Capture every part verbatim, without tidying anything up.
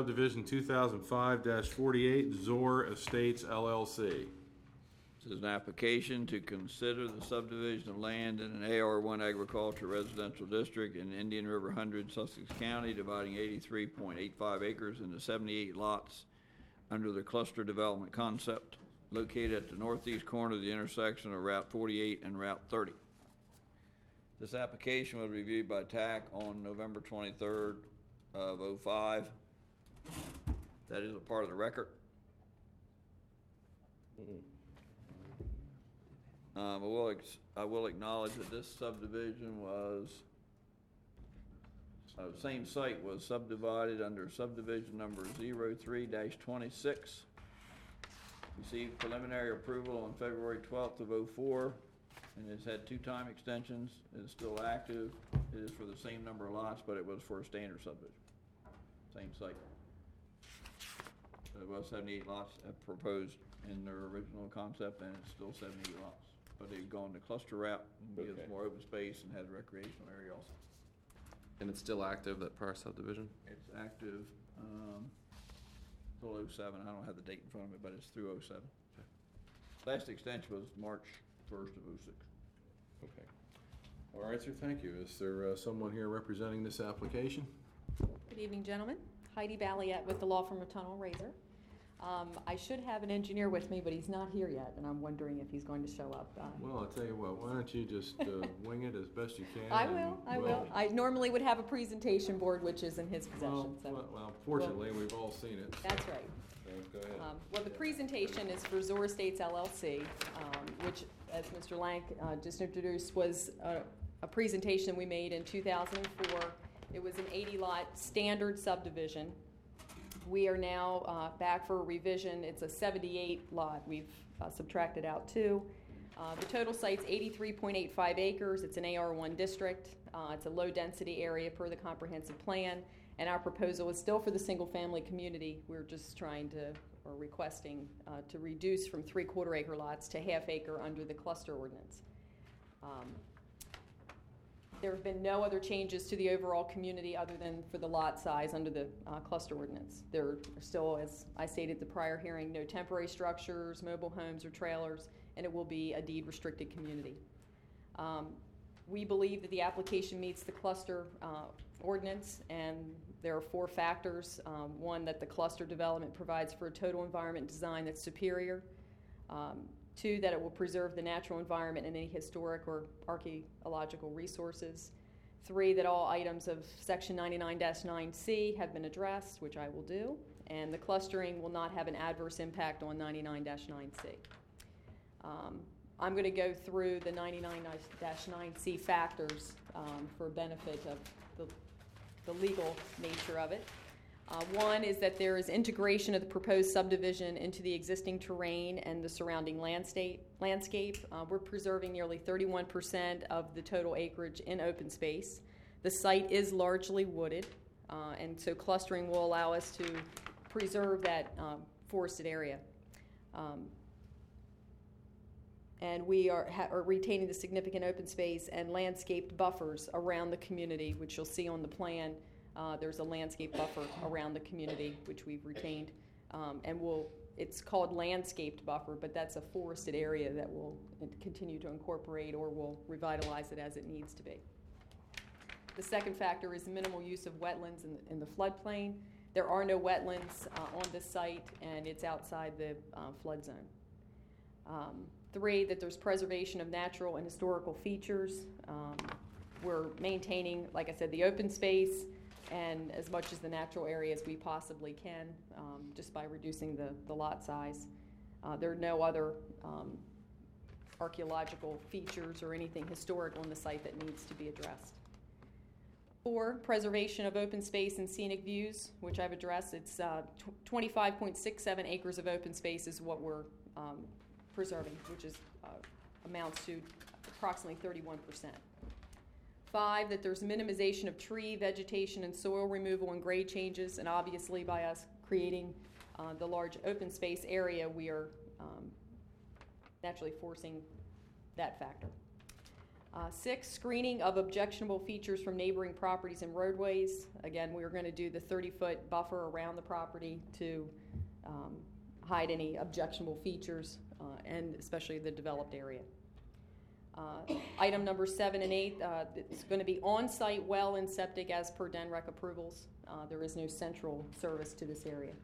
subdivision two thousand five dash forty-eight, Zor Estates L L C. This is an application to consider the subdivision of land in an A R one agriculture residential district in Indian River Hundred, Sussex County, dividing eighty-three point eight five acres into seventy-eight lots under the cluster development concept, located at the northeast corner of the intersection of Route forty-eight and Route thirty. This application was reviewed by T A C on November twenty-third of oh five. That is a part of the record. Mm-hmm. Um, I will ex- I will acknowledge that this subdivision was, uh, same site was subdivided under subdivision number zero three dash twenty-six. Received preliminary approval on February twelfth of oh four, and it's had two time extensions. It is still active. It is for the same number of lots, but it was for a standard subdivision. Same site. So it was seventy-eight lots proposed in their original concept, and it's still seventy-eight lots. But they've gone the cluster route and gives Okay. more open space and has a recreational area also. And it's still active, that prior subdivision? It's active, um, till oh seven. I don't have the date in front of me, but it's through oh seven. Okay. Last extension was March first of oh six. Okay. All right, sir, thank you. Is there uh, someone here representing this application? Good evening, gentlemen. Heidi Balliet with the law firm of Tunnel Razor. Um, I should have an engineer with me, but he's not here yet, and I'm wondering if he's going to show up. Uh, Well, I'll tell you what, why don't you just uh, wing it as best you can? I and will, I we'll- will. I normally would have a presentation board, which is in his Well, possession, so. well, well, fortunately, we've all seen it. That's right. So go ahead. Um, Well, the presentation is for Zor Estates L L C, um, which, as Mister Lank uh, just introduced, was a, a presentation we made in two thousand four. It was an eighty lot standard subdivision. We are now uh, back for a revision. It's a seventy-eight lot. We've uh, subtracted out two. Uh, the total site's eighty-three point eight five acres. It's an A R one district. Uh, it's a low-density area per the comprehensive plan. And our proposal is still for the single-family community. We're just trying to, or requesting, uh, to reduce from three-quarter acre lots to half-acre under the cluster ordinance. Um, There have been no other changes to the overall community other than for the lot size under the uh, cluster ordinance. There are still, as I stated at the prior hearing, no temporary structures, mobile homes, or trailers, and it will be a deed-restricted community. Um, we believe that the application meets the cluster uh, ordinance, and there are four factors. Um, one, that the cluster development provides for a total environment design that's superior. Um, Two, that it will preserve the natural environment and any historic or archaeological resources. Three, that all items of Section ninety-nine dash nine C have been addressed, which I will do, and the clustering will not have an adverse impact on ninety-nine dash nine C. Um, I'm going to go through the ninety-nine dash nine C factors um, for benefit of the, the legal nature of it. Uh, one is that there is integration of the proposed subdivision into the existing terrain and the surrounding landscape. landscape. Uh, we're preserving nearly thirty-one percent of the total acreage in open space. The site is largely wooded, uh, and so clustering will allow us to preserve that um, forested area. Um, and we are, ha- are retaining the significant open space and landscaped buffers around the community, which you'll see on the plan. Uh, there's a landscape buffer around the community, which we've retained, um, and we'll, it's called landscaped buffer, but that's a forested area that we'll continue to incorporate, or we'll revitalize it as it needs to be. The second factor is the minimal use of wetlands in the, in the floodplain. There are no wetlands uh, on this site, and it's outside the uh, flood zone. Um, three, that there's preservation of natural and historical features. Um, we're maintaining, like I said, the open space, and as much as the natural area as we possibly can, um, just by reducing the, the lot size. Uh, there are no other um, archaeological features or anything historic on the site that needs to be addressed. Four, preservation of open space and scenic views, which I've addressed. It's uh, twenty-five point six seven acres of open space is what we're um, preserving, which is uh, amounts to approximately thirty-one percent. Five, that there's minimization of tree, vegetation, and soil removal and grade changes, and obviously by us creating uh, the large open space area, we are um, naturally forcing that factor. Uh, Six, screening of objectionable features from neighboring properties and roadways. Again, we are going to do the thirty-foot buffer around the property to um, hide any objectionable features, uh, and especially the developed area. Uh, item number seven and eight, uh, it's going to be on-site well and septic as per D N R E C approvals. Uh, there is no central service to this area.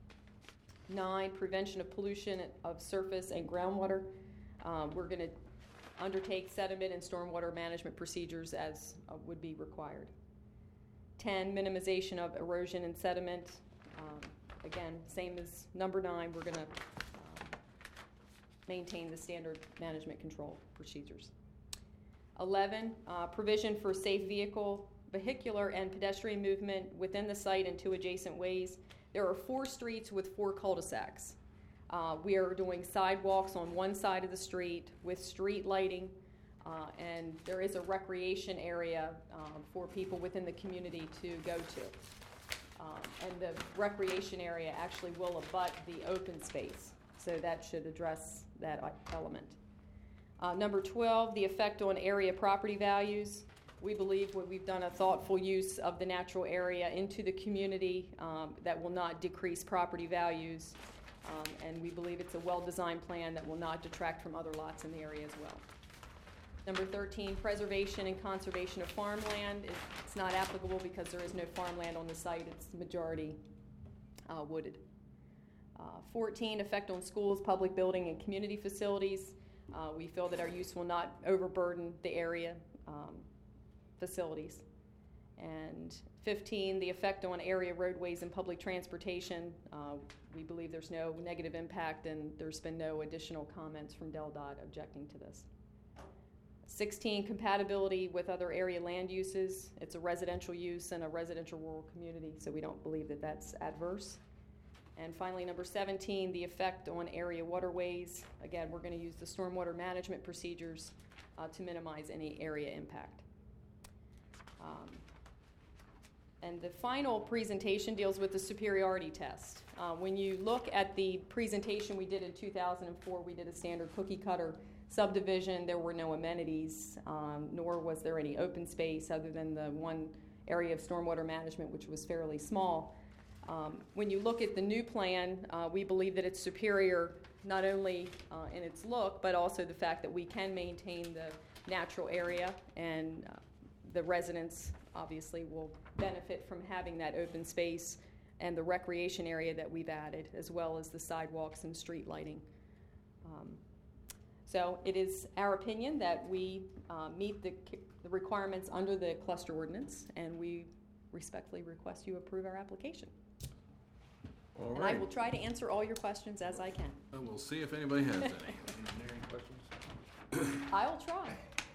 Nine, prevention of pollution of surface and groundwater. Um, we're going to undertake sediment and stormwater management procedures as uh, would be required. ten, minimization of erosion and sediment. Um, again, same as number nine, we're going to um, maintain the standard management control procedures. eleven, uh, provision for safe vehicle, vehicular and pedestrian movement within the site and two adjacent ways. There are four streets with four cul-de-sacs. Uh, we are doing sidewalks on one side of the street with street lighting, uh, and there is a recreation area um, for people within the community to go to. Um, and the recreation area actually will abut the open space, so that should address that element. Uh, number twelve, the effect on area property values. We believe what we've done a thoughtful use of the natural area into the community um, that will not decrease property values. Um, and we believe it's a well-designed plan that will not detract from other lots in the area as well. Number thirteen, preservation and conservation of farmland. It's not applicable because there is no farmland on the site. It's majority uh, wooded. Uh, fourteen, effect on schools, public building, and community facilities. Uh, we feel that our use will not overburden the area um, facilities. And fifteen, the effect on area roadways and public transportation. Uh, we believe there's no negative impact, and there's been no additional comments from Del Dot objecting to this. sixteen, compatibility with other area land uses. It's a residential use in a residential rural community, so we don't believe that that's adverse. And finally, number seventeen, the effect on area waterways. Again, we're going to use the stormwater management procedures uh, to minimize any area impact. Um, and the final presentation deals with the superiority test. Uh, when you look at the presentation we did in two thousand four, we did a standard cookie cutter subdivision. There were no amenities, um, nor was there any open space other than the one area of stormwater management, which was fairly small. Um, when you look at the new plan, uh, we believe that it's superior not only uh, in its look, but also the fact that we can maintain the natural area, and uh, the residents obviously will benefit from having that open space and the recreation area that we've added, as well as the sidewalks and street lighting. Um, so it is our opinion that we uh, meet the, the requirements under the cluster ordinance, and we respectfully request you approve our application. All And right. I will try to answer all your questions as I can. And we'll see if anybody has any. Engineering questions? I'll try.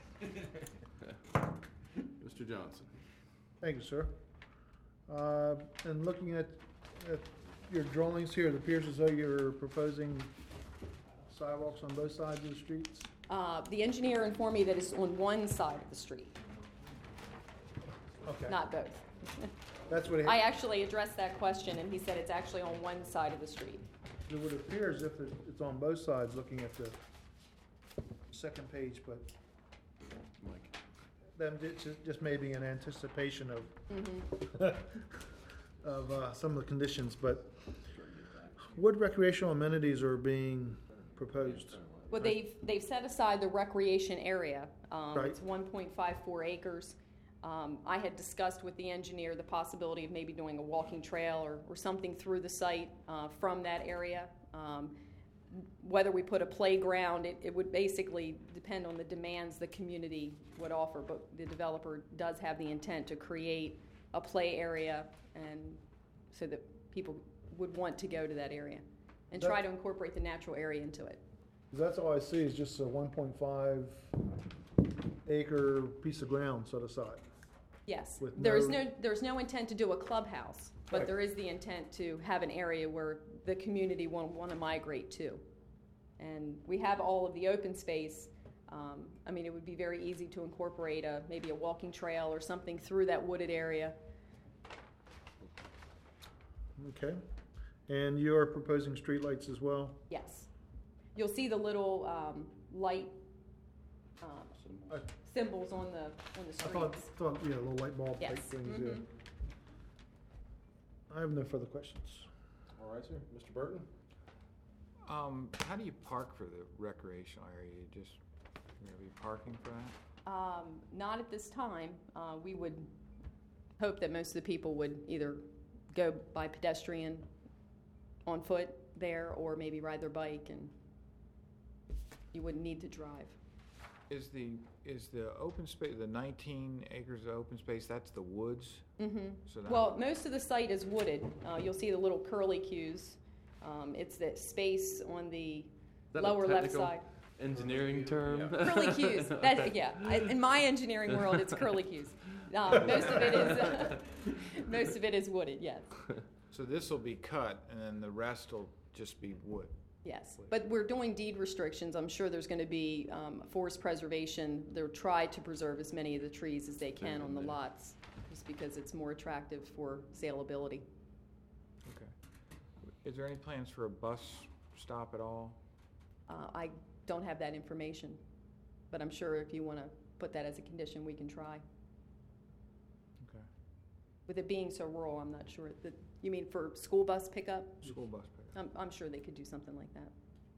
Mister Johnson. Thank you, sir. Uh, And looking at, at your drawings here, it appears as though you're proposing sidewalks on both sides of the streets? Uh, the engineer informed me that it's on one side of the street, Okay. not both. That's what it, I actually addressed that question, and he said it's actually on one side of the street. it would appear as if it- it's on both sides, looking at the second page, but Mike. then it's ju- just maybe in anticipation of, Mhm. of uh, some of the conditions, but what recreational amenities are being proposed? Well, they've, they've set aside the recreation area. Um, Right. It's one point five four acres. Um, I had discussed with the engineer the possibility of maybe doing a walking trail or, or something through the site uh, from that area. Um, whether we put a playground, it, it would basically depend on the demands the community would offer, but the developer does have the intent to create a play area, and so that people would want to go to that area and try to incorporate the natural area into it. 'Cause that's all I see is just a one point five acre piece of ground set aside. Yes, With there's no- no, there's no intent to do a clubhouse, but Right. there is the intent to have an area where the community will want to migrate to. And we have all of the open space. Um, I mean, it would be very easy to incorporate a, maybe a walking trail or something through that wooded area. Okay. And you're proposing streetlights as well? Yes. You'll see the little um, light um, Uh, symbols on the, on the I thought, streets. thought, yeah, little light bulb type Yes. things, yeah. Mhm. I have no further questions. All right, sir. Mister Burton? Um, how do you park for the recreational area? You just, you're gonna be parking for that? Um, not at this time. Uh, we would hope that most of the people would either go by pedestrian on foot there or maybe ride their bike, and you wouldn't need to drive. Is the, is the open space, the nineteen acres of open space, that's the woods? Mm-hmm. So that Well, would- most of the site is wooded. Uh, you'll see the little curly cues. Um, it's the space on the that a lower left technical side. engineering term? Curly cues. That, yeah. I, in my engineering world, it's curly cues. Uh, most of it is most of it is wooded. Yes, So this will be cut and then the rest will just be wood? yes. But we're doing deed restrictions. I'm sure there's going to be um, forest preservation. They'll try to preserve as many of the trees as they can on the lots, just because it's more attractive for saleability. Okay. Is there any plans for a bus stop at all? Uh, I don't have that information, but I'm sure if you want to put that as a condition, we can try. Okay. With it being so rural, I'm not sure. That, you mean for school bus pickup? School bus pickup? I'm, I'm sure they could do something like that.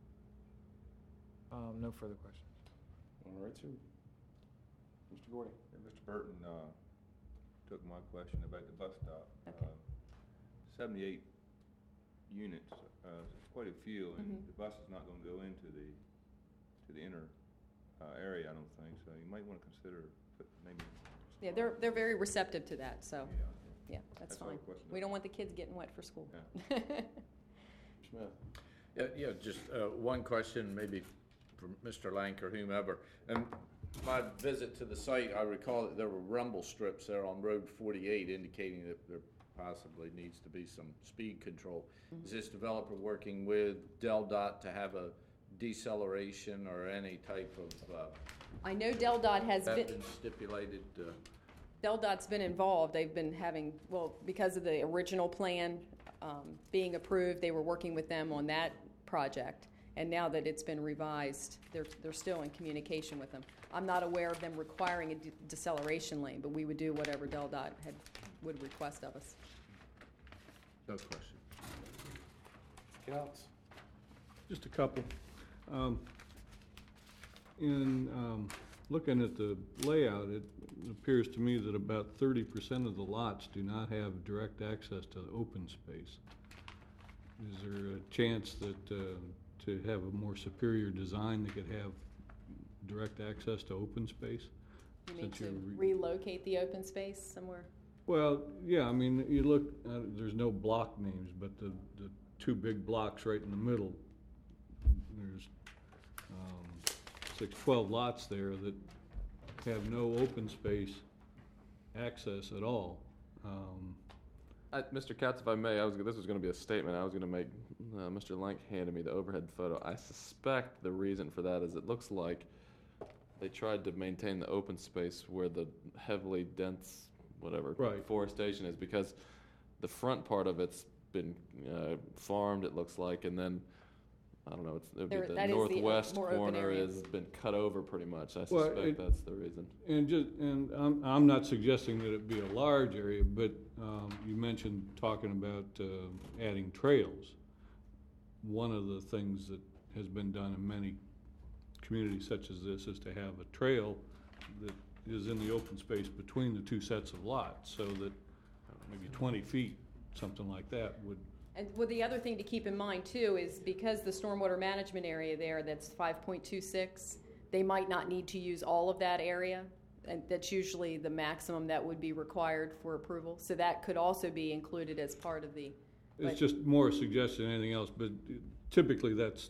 Um, no further questions. All right, sir. Mister Gordy? Yeah, Mister Burton uh, took my question about the bus stop. Okay. Uh, Seventy-eight units, uh, it's quite a few, and Mhm. the bus is not going to go into the to the inner uh, area, I don't think. So you might want to consider put maybe. Yeah, they're they're very receptive to that, so Yeah. yeah, that's That's all fine. the question. We don't want the kids getting wet for school. Smith? Yeah, yeah, just uh, one question, maybe for Mister Lank or whomever. And my visit to the site, I recall that there were rumble strips there on Road forty-eight indicating that there possibly needs to be some speed control. Is this developer working with Del Dot to have a deceleration or any type of, uh, I know Del Dot has that been been stipulated? uh, Del Dot's been involved. They've been having, well, because of the original plan um, being approved, they were working with them on that project. And now that it's been revised, they're, they're still in communication with them. I'm not aware of them requiring a de- deceleration lane, but we would do whatever Del Dot had, would request of us. No question. Counts? Just a couple. Um, In um, looking at the layout, it appears to me that about thirty percent of the lots do not have direct access to the open space. Is there a chance that, uh, to have a more superior design that could have direct access to open space? You mean Since to you're re- relocate the open space somewhere? Well, yeah, I mean, you look, uh, there's no block names, but the, the two big blocks right in the middle, there's um, six, twelve lots there that have no open space access at all. Um, I, Mister Katz, if I may, I was this was going to be a statement I was going to make. Uh, Mister Lank handed me the overhead photo. I suspect the reason for that is it looks like they tried to maintain the open space where the heavily dense, whatever, Right. forestation is, because the front part of it's been uh, farmed, it looks like, and then I don't know, it's, it would be There- the that is the, uh, northwest more open corner area. has been cut over pretty much. I Well, suspect it- that's the reason. And just, and I'm, I'm not suggesting that it be a large area, but, um, you mentioned talking about, uh, adding trails. One of the things that has been done in many communities such as this is to have a trail that is in the open space between the two sets of lots, so that maybe twenty feet, something like that would, And well, the other thing to keep in mind too is because the stormwater management area there, that's five point two six, they might not need to use all of that area. And that's usually the maximum that would be required for approval. So that could also be included as part of the, But- it's just more a suggestion than anything else, but typically that's,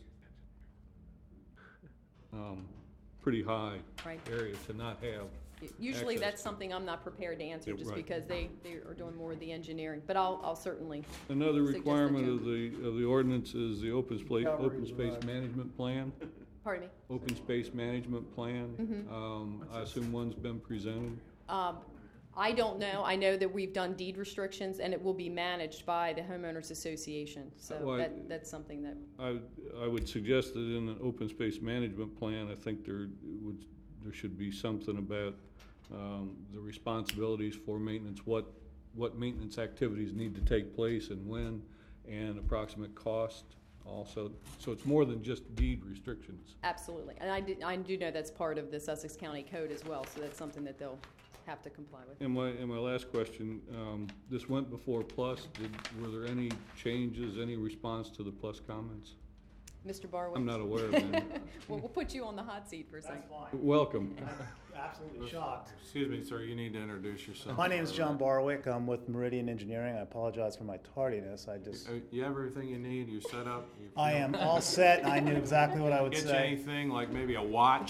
um, pretty high right? area to not have. Usually Access. that's something I'm not prepared to answer Yeah, just right. because they, they are doing more of the engineering. But I'll, I'll certainly, Another Suggest that requirement you- of the, of the ordinance is the open space, Cavalry open is space right. management plan, pardon me. open space management plan. Mhm. Um, I assume one's been presented. Um, I don't know. I know that we've done deed restrictions and it will be managed by the homeowners association. So Well, I- that, that's something that, I, I would suggest that in an open space management plan, I think there would there should be something about um, the responsibilities for maintenance, what, what maintenance activities need to take place and when, and approximate cost also. So it's more than just deed restrictions. Absolutely. And I do, I do know that's part of the Sussex County Code as well, so that's something that they'll have to comply with. And my, and my last question, um, this went before Plus. Did, were there any changes, any response to the Plus comments? Mister Barwick? I'm not aware of any. Well, we'll put you on the hot seat for a second. That's fine. Welcome. Absolutely shocked. Excuse me, sir, you need to introduce yourself. My name is John Barwick. I'm with Meridian Engineering. I apologize for my tardiness. I just, Uh, You have everything you need, you're set up? You- I am all set. I knew exactly what I would Get you say. anything, like maybe a watch?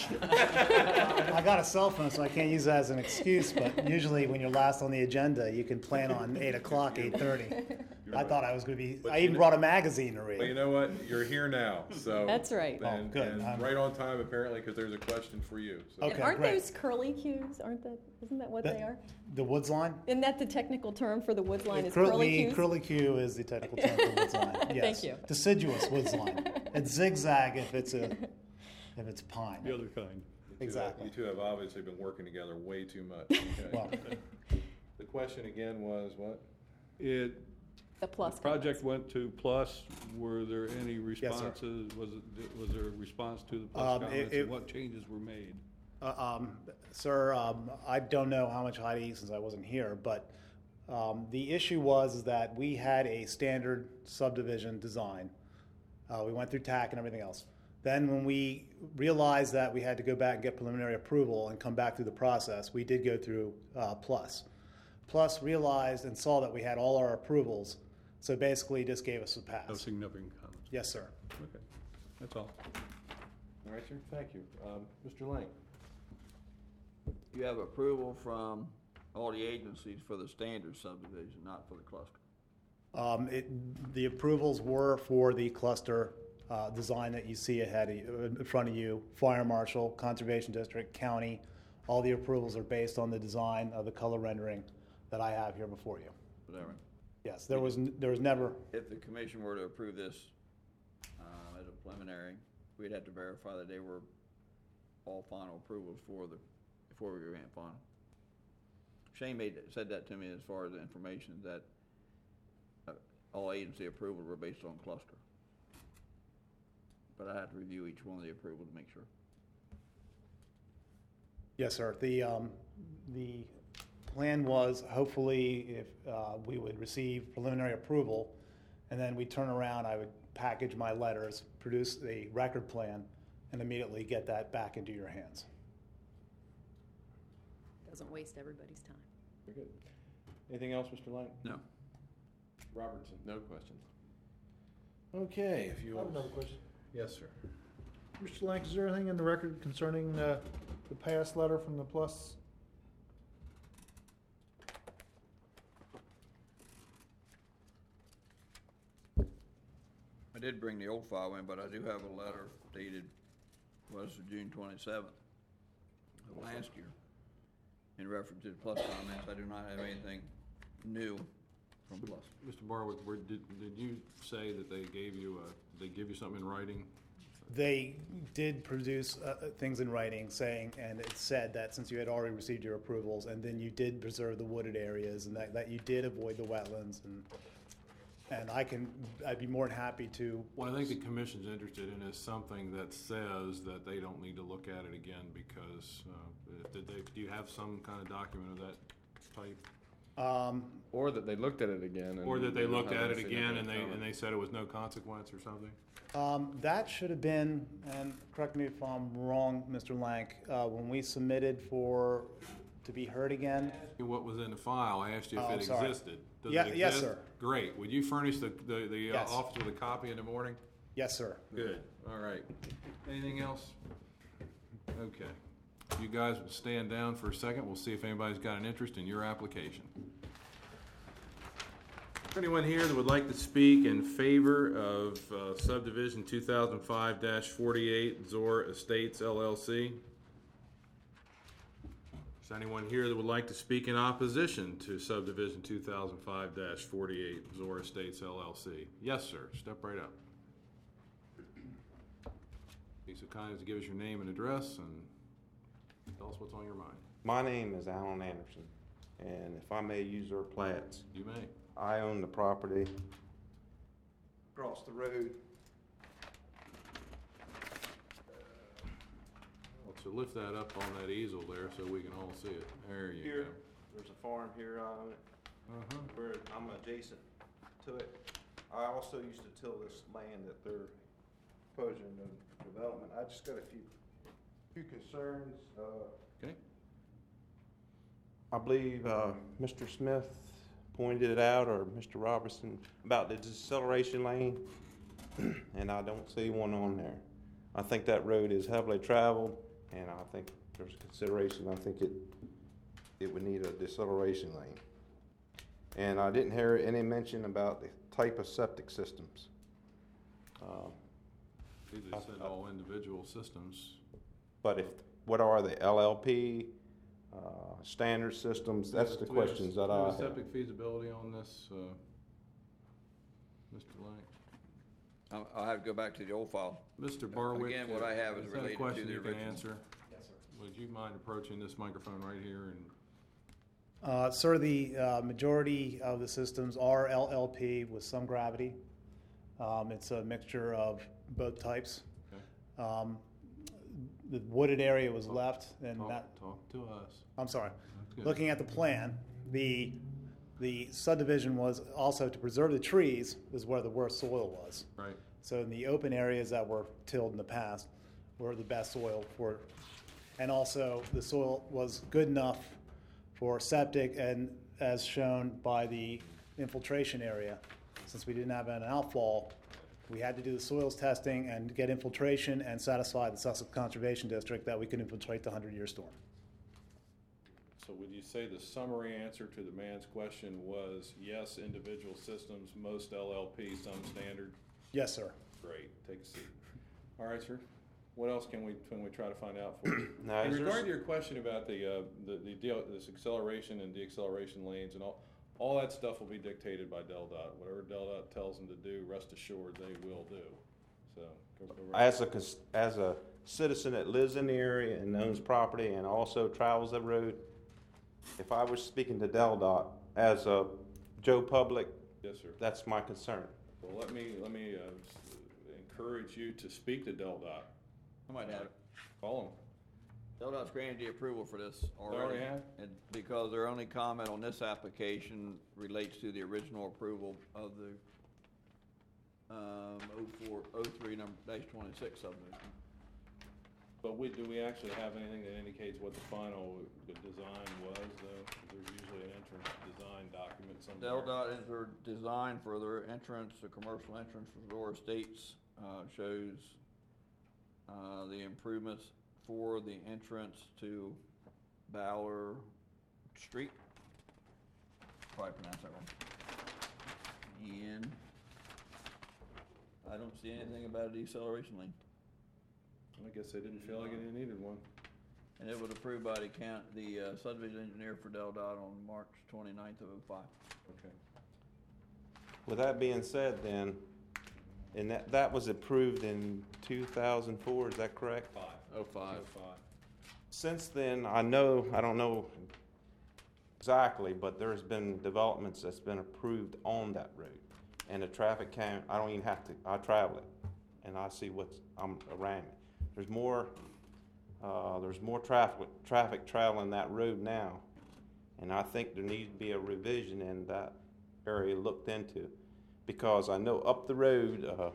I got a cell phone, so I can't use that as an excuse, but usually when you're last on the agenda, you can plan on eight o'clock, eight thirty. I thought I was gonna be, But I you even know- brought a magazine to Well, you read. know what? You're here now, so. That's right. Oh, And, good. and I'm- right on time apparently, because there's a question for you. So. Okay. And aren't great. those curly cues, aren't that, isn't that what The- they are? The woods line? Isn't that the technical term for the woods line is Curly- curly cues? Curly Q is the technical term for woods line, yes. Thank you. Deciduous woods line. It's zigzag if it's a, if it's pine. The other kind. You two have- Exactly. You two have obviously been working together way too much. Okay. Well, The question again was what? It, The plus. the project went to Plus. Were there any Yes, sir. responses? Was it, was there a response to the Um, Plus it- comments? it- And what changes were made? Uh, um, Sir, um, I don't know how much Heidi, since I wasn't here, but um, the issue was is that we had a standard subdivision design. Uh, We went through T A C and everything else. Then when we realized that we had to go back and get preliminary approval and come back through the process, we did go through uh, Plus. Plus realized and saw that we had all our approvals, so basically just gave us a No pass. significant comments. Yes, sir. Okay, that's all. All right, sir, thank you. Um, Mister Lang? You have approval from all the agencies for the standard subdivision, not for the cluster. Um, it, the approvals were for the cluster, uh, design that you see ahead of you, in front of you, fire marshal, conservation district, county. All the approvals are based on the design of the color rendering that I have here before you. Whatever. Yes, there was, n- there was never, If the commission were to approve this uh, as a preliminary, we'd have to verify that they were all final approvals for the, before we went final. Shane made, said that to me as far as the information, that uh, all agency approvals were based on cluster. But I have to review each one of the approvals to make sure. yes, sir. The, um, the plan was hopefully if, uh, we would receive preliminary approval, and then we'd turn around, I would package my letters, produce a record plan, and immediately get that back into your hands. Doesn't waste everybody's time. Very good. Anything else, Mister Lang? No. Robertson? No questions. Okay, if you I will. have another question. Yes, sir. Mister Lank, is there anything in the record concerning uh, the pass letter from the Plus? I did bring the old file in, but I do have a letter dated, was June twenty-seventh of last year. In reference to the Plus comments, I do not have anything new from Plus. Mister Barwick, where, did, did you say that they gave you a, they give you something in writing? They did produce uh, uh, things in writing saying, and it said that since you had already received your approvals, and then you did preserve the wooded areas, and that, that you did avoid the wetlands, and, and I can, I'd be more than happy to. What I think the commission's interested in is something that says that they don't need to look at it again because, uh, did they, do you have some kind of document of that type? Um, Or that they looked at it again. And Or that they don't looked have at it any again and significant they, and comment. they said it was no consequence or something? Um, that should have been, and correct me if I'm wrong, Mister Lank, uh, when we submitted for, to be heard again. What was in the file? I asked you Oh, if it sorry. existed. Does Yeah- it yes, exist? sir. Great. Would you furnish the, the, the uh, Yes. officer with a copy in the morning? Yes, sir. Good. All right. Anything else? Okay. You guys would stand down for a second. We'll see if anybody's got an interest in your application. Is there anyone here that would like to speak in favor of uh, subdivision two thousand five forty-eight Zor Estates L L C? Is there anyone here that would like to speak in opposition to subdivision two thousand five forty-eight Zor Estates L L C? Yes, sir. Step right up. Be so kind as to give us your name and address and Tell us what's on your mind. My name is Alan Anderson, and if I may use their plats, You may. I own the property across the road. Well, so lift that up on that easel there so we can all see it. There you Here, go. there's a farm here I own it, Uh-huh. where I'm adjacent to it. I also used to till this land that they're proposing the development. I just got a few, few concerns. Uh, Okay. I believe uh, Mister Smith pointed it out, or Mister Robertson, about the deceleration lane, and I don't see one on there. I think that road is heavily traveled, and I think there's consideration. I think it it would need a deceleration lane. And I didn't hear any mention about the type of septic systems. Uh, They just said all individual systems. But if, what are the L L P, uh, standard systems? That's the Do we have- questions that do we I have have. septic feasibility on this, uh, Mister Lang? I'll, I'll have to go back to the old file. Mister Barwick? Again, what I have is that a related to question the you can original. answer? Yes, sir. Would you mind approaching this microphone right here and Uh, sir, the uh, majority of the systems are L L P with some gravity. Um, it's a mixture of both types. Okay. Um, the wooded area was left, and talk, that. talk to us? I'm sorry. That's good. Looking at the plan, the the subdivision was also to preserve the trees, is where the worst soil was. Right. So in the open areas that were tilled in the past were the best soil for, and also the soil was good enough for septic, and as shown by the infiltration area. Since we didn't have an outfall, we had to do the soils testing and get infiltration and satisfy the Sussex Conservation District that we could infiltrate the hundred-year storm. So would you say the summary answer to the man's question was yes, individual systems, most L L P, some standard? Yes, sir. Great, take a seat. All right, sir. What else can we, can we try to find out for you? Now, In is there regard s- to your question about the, uh, the, the deal, this acceleration and deceleration lanes and all, all that stuff will be dictated by DelDOT. Whatever DelDOT tells them to do, rest assured they will do. So, go, go right. As a, cons- as a citizen that lives in the area and owns property and also travels the road, if I was speaking to DelDOT as a Joe Public, Yes, sir. that's my concern. Well, let me, let me, uh, s- encourage you to speak to DelDOT. I might have it. Call them. DelDOT's granted the approval for this already. already have? And because their only comment on this application relates to the original approval of the, um, oh four, oh three number dash twenty-six subdivision. But we, do we actually have anything that indicates what the final the design was, though? There's usually an entrance design document somewhere. DelDOT entered design for their entrance, the commercial entrance for Zora Estates, uh, shows, uh, the improvements for the entrance to Bowler Street. Probably pronounced that wrong. And I don't see anything about a deceleration lane. I guess they didn't feel like it needed one. And it was approved by the count, the uh, subdivision engineer for DelDOT on March twenty-ninth of oh five. Okay. With that being said then, and that, that was approved in two thousand four, is that correct? Five. Oh, five. Oh, five. Since then, I know, I don't know exactly, but there's been developments that's been approved on that road. And the traffic count, I don't even have to, I travel it, and I see what's, I'm around it. There's more, uh, there's more traffic, traffic traveling that road now. And I think there needs to be a revision in that area looked into. Because I know up the road, uh,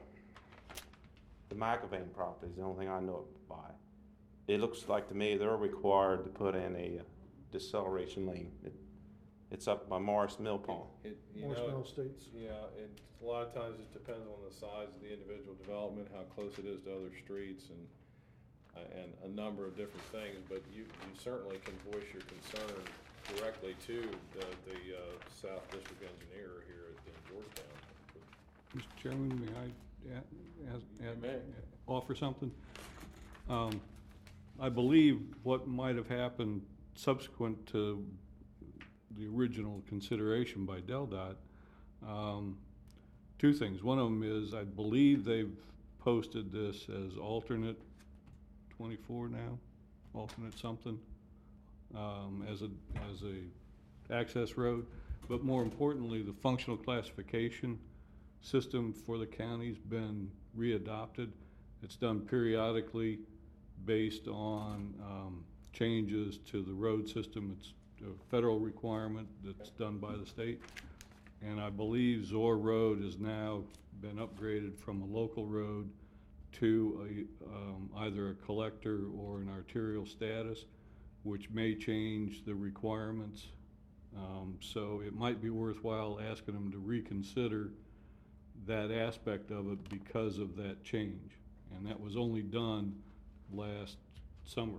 the McAvane property is the only thing I know by. It looks like to me they're required to put in a deceleration lane. It, it's up by Morris Mill Pond. It, you Morris know, Mill Estates. Yeah, and a lot of times it depends on the size of the individual development, how close it is to other streets, and uh, and a number of different things. But you, you certainly can voice your concern directly to the, the uh, South District Engineer here at in Georgetown. Mister Chairman, may I add, ask- add, may. offer something? Um, I believe what might have happened subsequent to the original consideration by DelDOT, um, two things. One of them is I believe they've posted this as alternate twenty-four now. alternate something, um, as a, as a access road. But more importantly, the functional classification system for the county's been readopted. It's done periodically based on um, changes to the road system. It's a federal requirement that's done by the state. And I believe Zor Road has now been upgraded from a local road to a, um, either a collector or an arterial status, which may change the requirements. Um, so it might be worthwhile asking them to reconsider that aspect of it because of that change. And that was only done last summer.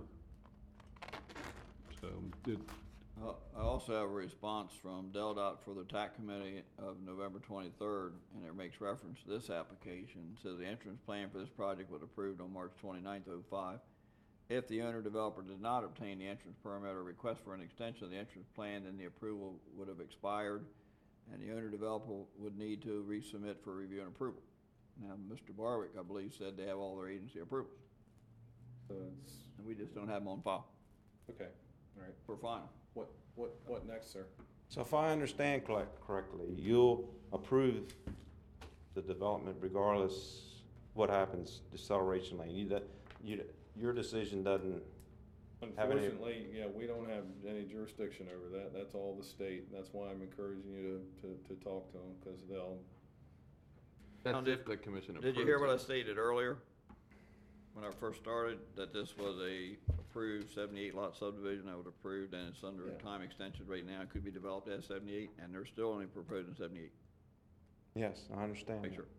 So it, Uh, I also have a response from DelDOT for the T A C Committee of November twenty-third, and it makes reference to this application. It says the entrance plan for this project was approved on March twenty-ninth, oh five. If the owner developer did not obtain the entrance permit or request for an extension of the entrance plan, then the approval would have expired, and the owner developer would need to resubmit for review and approval. Now, Mister Barwick, I believe, said they have all their agency approvals, So it's, and we just don't have them on file okay, all right. for final. What, what, what next, sir? So if I understand collect- correctly, you'll approve the development regardless what happens deceleration lane. You, that- you, your decision doesn't have any. Unfortunately, yeah, we don't have any jurisdiction over that. That's all the state. That's why I'm encouraging you to, to, to talk to them, because they'll, That's Now, if the commission approves. Did you hear what I it. stated earlier? When I first started, that this was a approved seventy-eight lot subdivision that was approved, and it's under a Yeah. time extension right now. It could be developed as seventy-eight, and they're still only proposing seventy-eight. Yes, I understand. Make that.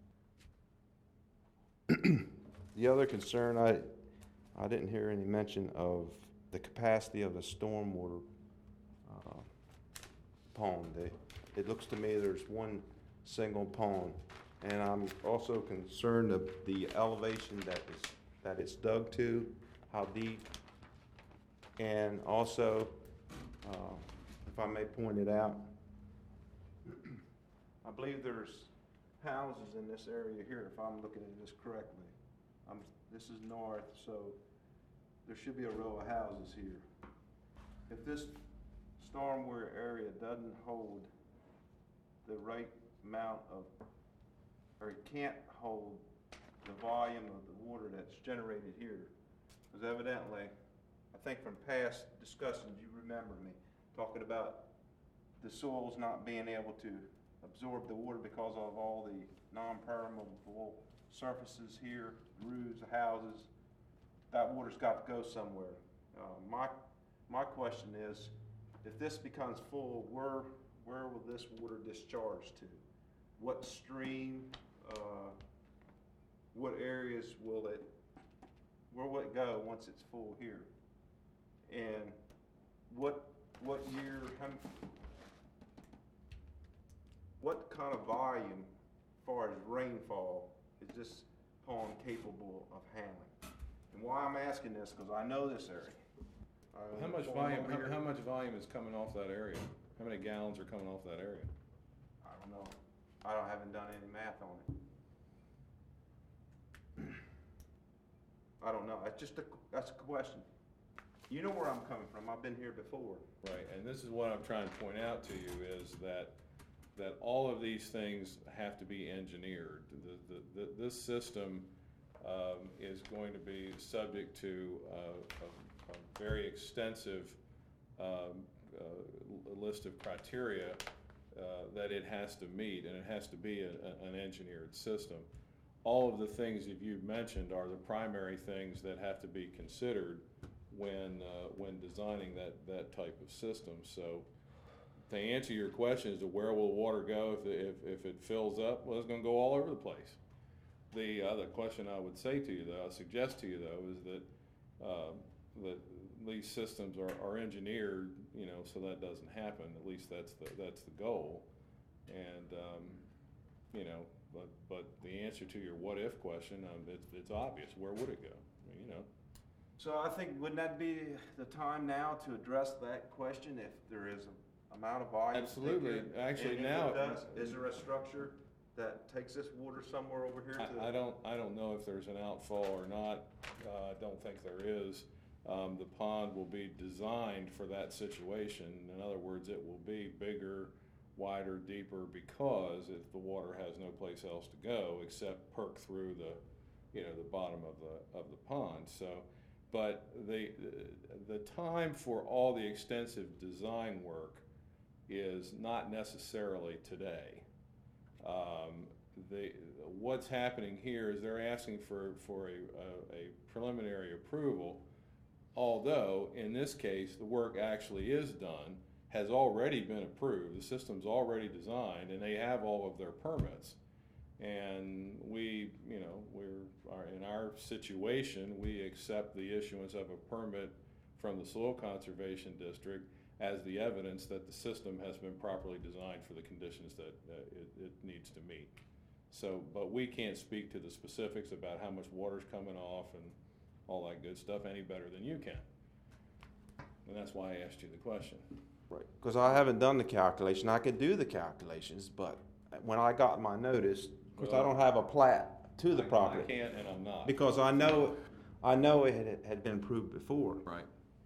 sure. The other concern, I, I didn't hear any mention of the capacity of the stormwater uh, pond. They, it looks to me there's one single pond, and I'm also concerned of the elevation that is, that it's dug to, how deep, and also, uh, if I may point it out, I believe there's houses in this area here, if I'm looking at this correctly. I'm, this is north, so there should be a row of houses here. If this stormwater area doesn't hold the right amount of, or it can't hold the volume of the water that's generated here, because evidently, I think from past discussions, you remember me talking about the soils not being able to absorb the water because of all the non-permeable surfaces here, roofs, houses. That water's got to go somewhere. Uh, my my question is, if this becomes full, where where will this water discharge to? What stream? Uh, what areas will it? Where will it go once it's full here? And what what year? How, what kind of volume, as far as rainfall, is this pond capable of handling? And why I'm asking this, because I know this area. Uh, how much going volume, over how, here- how much volume is coming off that area? How many gallons are coming off that area? I don't know. I don't, haven't done any math on it. I don't know. It's just a, that's a question. You know where I'm coming from. I've been here before. Right, and this is what I'm trying to point out to you is that, that all of these things have to be engineered. The, the, the, this system um, is going to be subject to uh, a, a very extensive um, uh, list of criteria uh, that it has to meet, and it has to be a, a, an engineered system. All of the things that you've mentioned are the primary things that have to be considered when uh, when designing that, that type of system. So to answer your question as to where will water go if, if, if it fills up, well, it's going to go all over the place. The other question I would say to you, though, I suggest to you, though, is that uh, that these systems are, are engineered, you know, so that doesn't happen. At least that's the that's the goal. And um, you know, but but the answer to your what if question, um, it's it's obvious. Where would it go? I mean, you know. So I think, wouldn't that be the time now to address that question, if there is a amount of volume? to take Absolutely. in? Actually, And if now- it does, is there a structure that takes this water somewhere over here to? I, I don't, I don't know if there's an outfall or not. Uh, I don't think there is. Um, the pond will be designed for that situation. In other words, it will be bigger, wider, deeper, because if the water has no place else to go except perk through the, you know, the bottom of the of the pond. So, but the the time for all the extensive design work is not necessarily today. Um, the what's happening here is they're asking for for a, a, a preliminary approval. Although, in this case, the work actually is done, has already been approved, the system's already designed, and they have all of their permits. And we, you know, we're are in our situation, we accept the issuance of a permit from the Soil Conservation District as the evidence that the system has been properly designed for the conditions that uh, it, it needs to meet. So, but we can't speak to the specifics about how much water's coming off and all that good stuff any better than you can. And that's why I asked you the question. Right, because I haven't done the calculation. I could do the calculations, but when I got my notice, because I Well, don't have a plat to the I- property. I can't and I'm not. Because I know, I know it had, had been approved before. Right.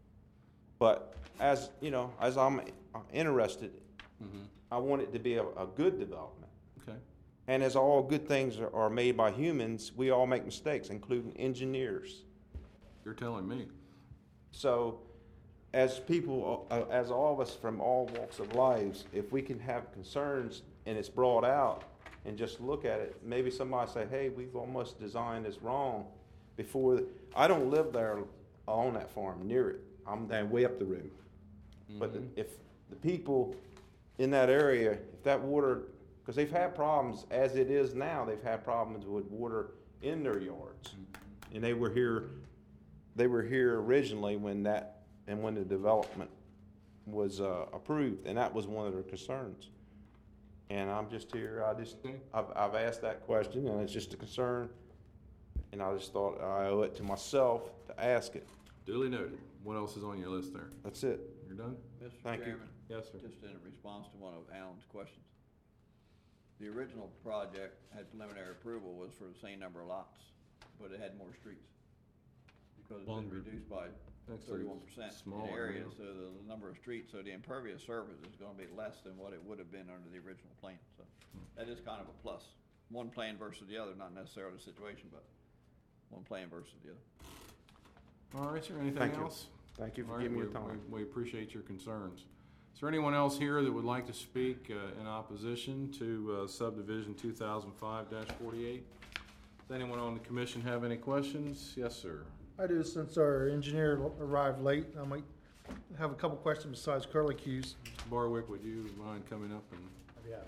But as, you know, as I'm I'm interested, Mm-hmm. I want it to be a, a good development. Okay. And as all good things are, are made by humans, we all make mistakes, including engineers. You're telling me. So, as people, uh, as all of us from all walks of lives, if we can have concerns and it's brought out and just look at it, maybe somebody say, hey, we've almost designed this wrong before. The, I don't live there on that farm, near it. I'm down way up the road. Mm-hmm. But the, if the people in that area, if that water, because they've had problems as it is now, they've had problems with water in their yards. Mm-hmm. And they were here, they were here originally when that, and when the development was uh, approved, and that was one of their concerns. And I'm just here, I just, I've, I've asked that question, and it's just a concern, and I just thought I owe it to myself to ask it. Duly noted. What else is on your list there? That's it. You're done? Mister Thank you. Chairman, Yes, sir. just in response to one of Alan's questions. The original project had preliminary approval was for the same number of lots, but it had more streets. Because it's been Longer. reduced by Actually, thirty-one percent in smaller, area, yeah. so the number of streets, so the impervious surface is gonna be less than what it would have been under the original plan, so that is kind of a plus. One plan versus the other, not necessarily the situation, but one plan versus the other. All right, sir. Anything Thank you. else? Thank you for All right, giving me we- your time. We, we appreciate your concerns. Is there anyone else here that would like to speak uh, in opposition to uh, subdivision two thousand five forty-eight? Does anyone on the commission have any questions? Yes, sir. I do, since our engineer arrived late, I might have a couple questions besides curlicues. Mister Barwick, would you mind coming up and? I'd be happy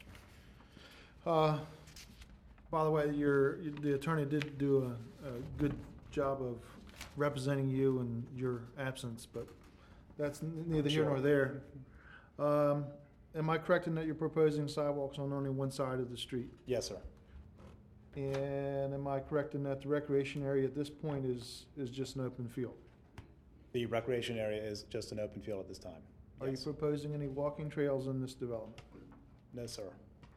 to. Uh, by the way, your, the attorney did do a, a good job of representing you in your absence, but that's neither here nor there. Um, am I correct in that you're proposing sidewalks on only one side of the street? Yes, sir. And am I correct in that the recreation area at this point is, is just an open field? The recreation area is just an open field at this time. Are you Yes. proposing any walking trails in this development? No, sir.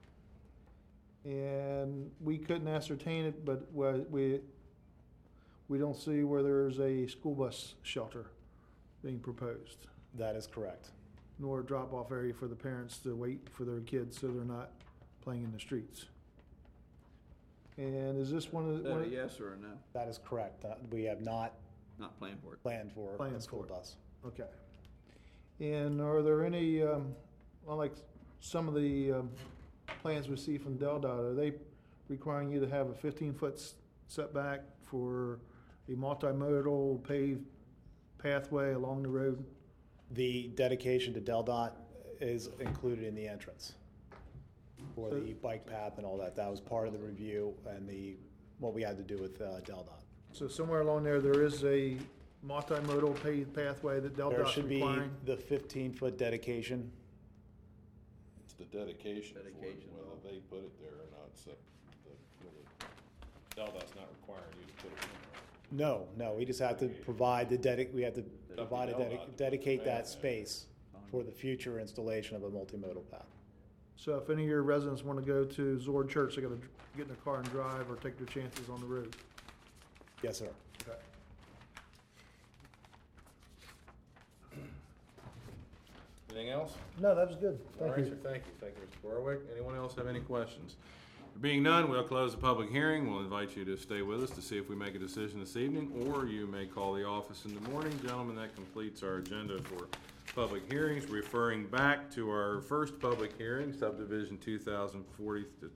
And we couldn't ascertain it, but we- we, we don't see where there's a school bus shelter being proposed, That is correct. nor a drop-off area for the parents to wait for their kids so they're not playing in the streets. And is this one of Is the? that one a of- yes or a no? That is correct. Uh, We have not Not planned for it. planned for Planned a school for it. bus. Okay. And are there any, um, well, like some of the, um, plans we see from Del Dot, are they requiring you to have a fifteen-foot setback for a multimodal paved pathway along the road? The dedication to Del Dot is included in the entrance for the bike path and all that. That was part of the review and the, what we had to do with uh, Del Dot. So somewhere along there, there is a multimodal paved pathway that Del There Dot's should be requiring? the fifteen-foot dedication. It's the dedication for it, Dedication. whether they put it there or not, so the, the, DelDOT's not requiring you to put it in there. No, no, we just have to provide the dedic, we have to provide a Del Dot to dedic, put dedicate the that path in. space for the future installation of a multimodal path. So if any of your residents want to go to Zord Church, they gotta get in their car and drive or take their chances on the road? Yes, sir. Okay. Anything else? No, that was good. All Thank right, you. sir, thank you. Thank you, Mister Berwick. Anyone else have any questions? There being none, we'll close the public hearing. We'll invite you to stay with us to see if we make a decision this evening, or you may call the office in the morning. Gentlemen, that completes our agenda for public hearings. Referring back to our first public hearing, subdivision two thousand forty